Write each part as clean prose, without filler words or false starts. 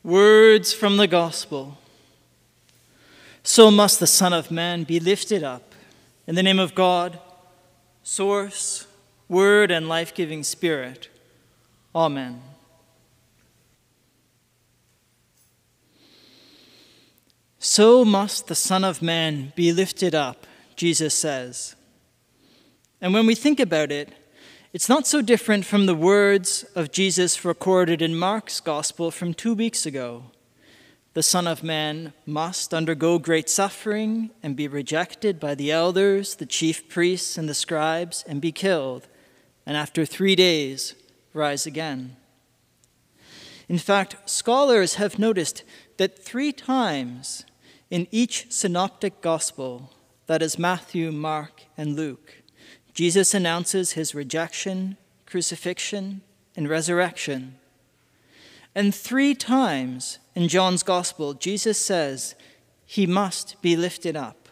Words from the gospel. So must the Son of Man be lifted up, in the name of God, Source, Word, and life-giving Spirit. Amen. So must the Son of Man be lifted up, Jesus says. And when we think about it, it's not so different from the words of Jesus recorded in Mark's Gospel from 2 weeks ago. The Son of Man must undergo great suffering and be rejected by the elders, the chief priests, and the scribes, and be killed, and after 3 days rise again. In fact, scholars have noticed that 3 times in each synoptic gospel, that is Matthew, Mark, and Luke, Jesus announces his rejection, crucifixion, and resurrection. And 3 times in John's Gospel, Jesus says he must be lifted up.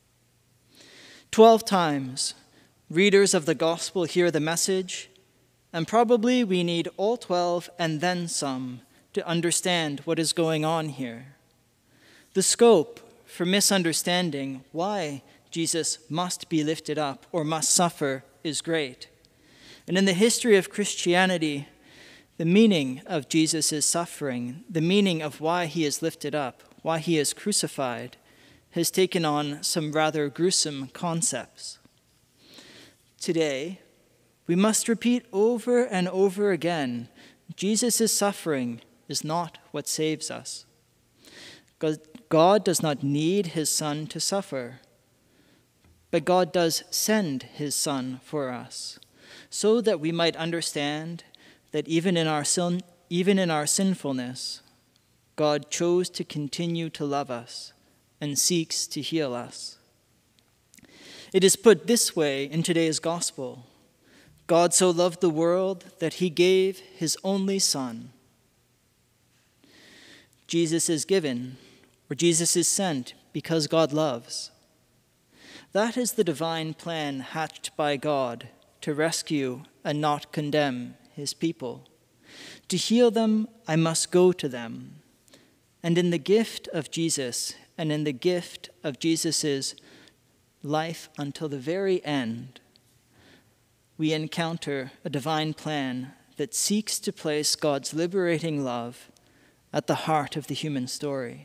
12 times, readers of the Gospel hear the message, and probably we need all 12 and then some to understand what is going on here. The scope for misunderstanding why Jesus must be lifted up or must suffer is great. And in the history of Christianity, the meaning of Jesus' suffering, the meaning of why he is lifted up, why he is crucified, has taken on some rather gruesome concepts. Today, we must repeat over and over again, Jesus' suffering is not what saves us. God does not need his Son to suffer. But God does send his Son for us, so that we might understand that even in our sinfulness, God chose to continue to love us and seeks to heal us. It is put this way in today's gospel: God so loved the world that he gave his only Son. Jesus is given, or Jesus is sent, because God loves. That is the divine plan hatched by God to rescue and not condemn his people. To heal them, I must go to them. And in the gift of Jesus, and in the gift of Jesus' life until the very end, we encounter a divine plan that seeks to place God's liberating love at the heart of the human story.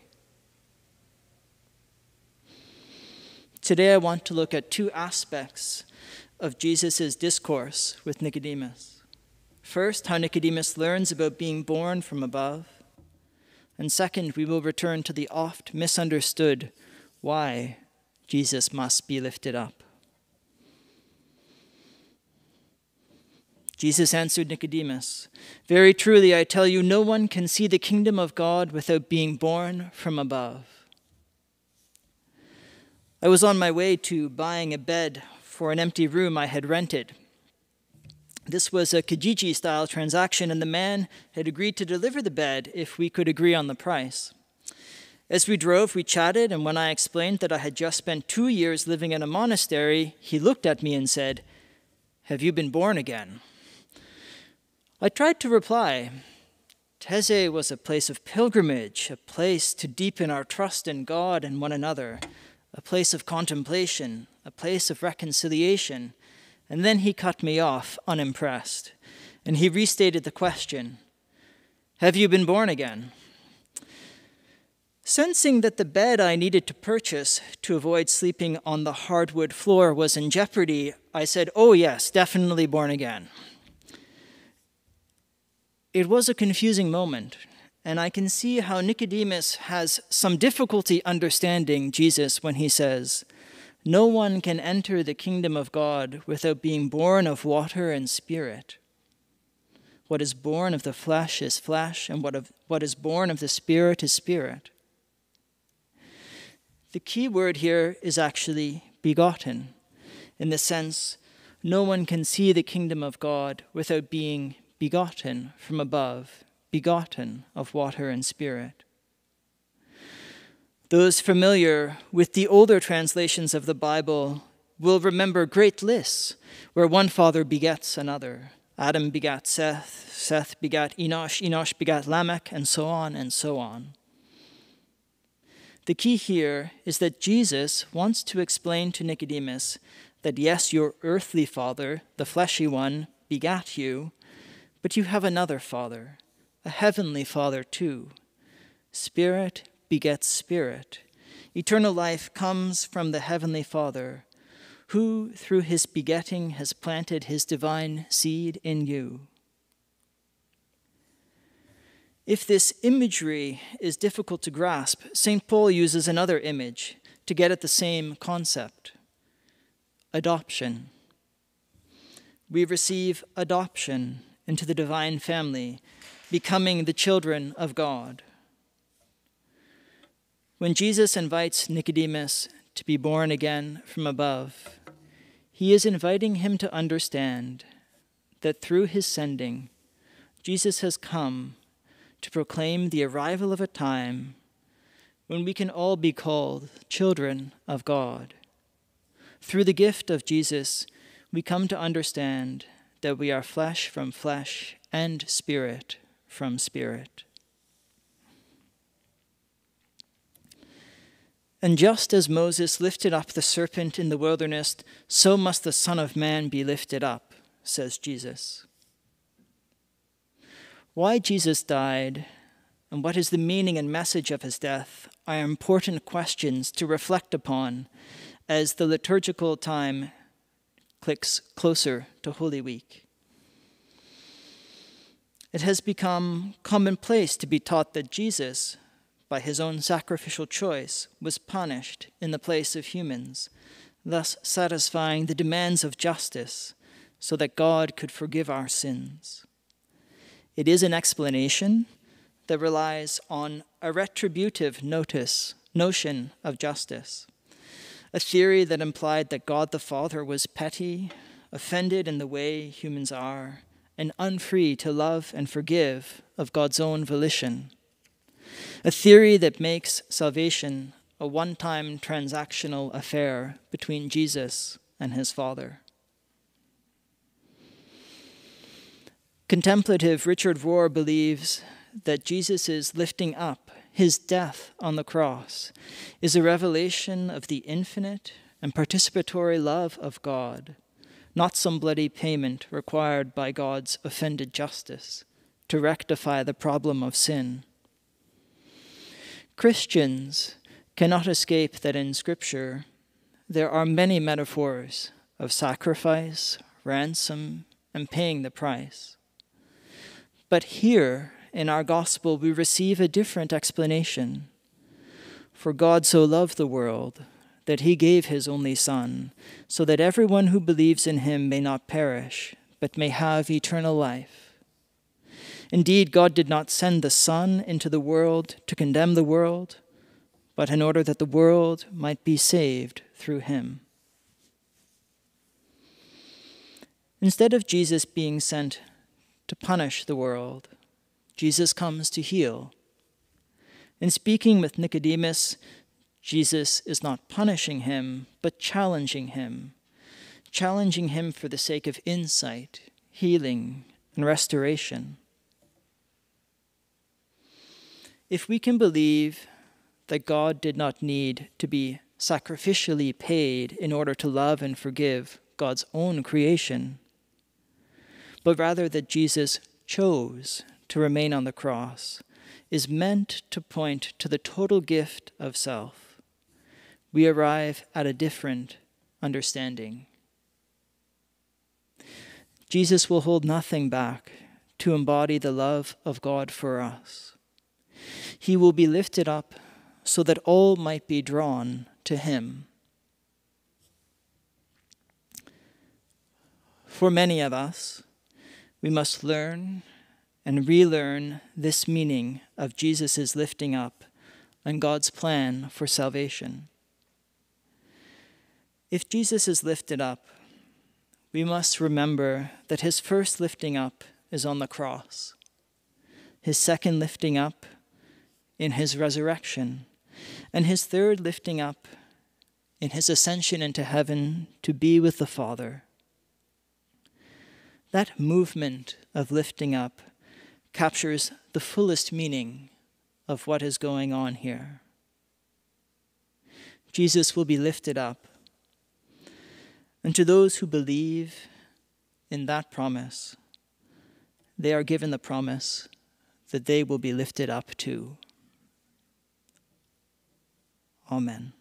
Today I want to look at 2 aspects of Jesus' discourse with Nicodemus. First, how Nicodemus learns about being born from above. And second, we will return to the oft misunderstood why Jesus must be lifted up. Jesus answered Nicodemus, "Very truly I tell you, no one can see the kingdom of God without being born from above." I was on my way to buying a bed for an empty room I had rented. This was a Kijiji-style transaction, and the man had agreed to deliver the bed if we could agree on the price. As we drove, we chatted, and when I explained that I had just spent 2 years living in a monastery, he looked at me and said, "Have you been born again?" I tried to reply, Taizé was a place of pilgrimage, a place to deepen our trust in God and one another, a place of contemplation, a place of reconciliation. And then he cut me off, unimpressed, and he restated the question, "Have you been born again?" Sensing that the bed I needed to purchase to avoid sleeping on the hardwood floor was in jeopardy, I said, "Oh yes, definitely born again." It was a confusing moment, and I can see how Nicodemus has some difficulty understanding Jesus when he says, "No one can enter the kingdom of God without being born of water and spirit. What is born of the flesh is flesh, and what is born of the spirit is spirit." The key word here is actually begotten, in the sense, no one can see the kingdom of God without being begotten from above, begotten of water and spirit. Those familiar with the older translations of the Bible will remember great lists where one father begets another, Adam begat Seth, Seth begat Enosh, Enosh begat Lamech, and so on and so on. The key here is that Jesus wants to explain to Nicodemus that yes, your earthly father, the fleshy one, begat you, but you have another father, a heavenly father too. Spirit begets spirit. Eternal life comes from the heavenly Father, who through his begetting has planted his divine seed in you. If this imagery is difficult to grasp, St. Paul uses another image to get at the same concept: adoption. We receive adoption into the divine family, becoming the children of God. When Jesus invites Nicodemus to be born again from above, he is inviting him to understand that through his sending, Jesus has come to proclaim the arrival of a time when we can all be called children of God. Through the gift of Jesus, we come to understand that we are flesh from flesh and spirit from spirit. And just as Moses lifted up the serpent in the wilderness, so must the Son of Man be lifted up, says Jesus. Why Jesus died and what is the meaning and message of his death are important questions to reflect upon as the liturgical time clicks closer to Holy Week. It has become commonplace to be taught that Jesus, by his own sacrificial choice, was punished in the place of humans, thus satisfying the demands of justice so that God could forgive our sins. It is an explanation that relies on a retributive notion of justice, a theory that implied that God the Father was petty, offended in the way humans are, and unfree to love and forgive of God's own volition. A theory that makes salvation a one-time transactional affair between Jesus and his Father. Contemplative Richard Rohr believes that Jesus' lifting up, his death on the cross, is a revelation of the infinite and participatory love of God, not some bloody payment required by God's offended justice to rectify the problem of sin. Christians cannot escape that in Scripture there are many metaphors of sacrifice, ransom, and paying the price. But here in our gospel we receive a different explanation. For God so loved the world that he gave his only Son, so that everyone who believes in him may not perish, but may have eternal life. Indeed, God did not send the Son into the world to condemn the world, but in order that the world might be saved through him. Instead of Jesus being sent to punish the world, Jesus comes to heal. In speaking with Nicodemus, Jesus is not punishing him, but challenging him for the sake of insight, healing, and restoration. If we can believe that God did not need to be sacrificially paid in order to love and forgive God's own creation, but rather that Jesus chose to remain on the cross, is meant to point to the total gift of self, we arrive at a different understanding. Jesus will hold nothing back to embody the love of God for us. He will be lifted up so that all might be drawn to him. For many of us, we must learn and relearn this meaning of Jesus' lifting up and God's plan for salvation. If Jesus is lifted up, we must remember that his first lifting up is on the cross, his second lifting up in his resurrection, and his third lifting up in his ascension into heaven to be with the Father. That movement of lifting up captures the fullest meaning of what is going on here. Jesus will be lifted up. And to those who believe in that promise, they are given the promise that they will be lifted up too. Amen.